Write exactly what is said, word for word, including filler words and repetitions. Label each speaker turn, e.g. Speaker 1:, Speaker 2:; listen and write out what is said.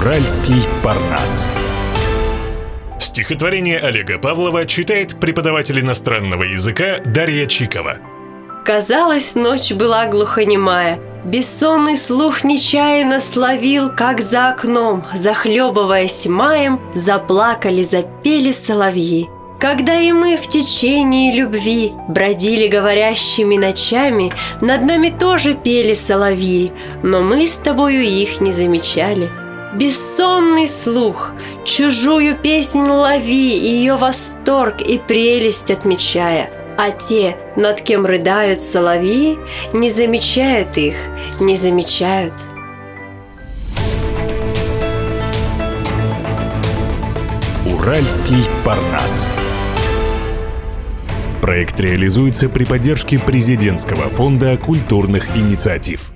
Speaker 1: Уральский Парнас. Стихотворение Олега Павлова читает преподаватель иностранного языка Дарья Чикова.
Speaker 2: Казалось, ночь была глухонемая. Бессонный слух нечаянно словил, как за окном, захлебываясь маем, заплакали, запели соловьи. Когда и мы в течение любви бродили говорящими ночами, над нами тоже пели соловьи, но мы с тобою их не замечали. Бессонный слух, чужую песнь лови, ее восторг и прелесть отмечая, а те, над кем рыдают соловьи, не замечают их, не замечают.
Speaker 1: Уральский Парнас. Проект реализуется при поддержке Президентского фонда культурных инициатив.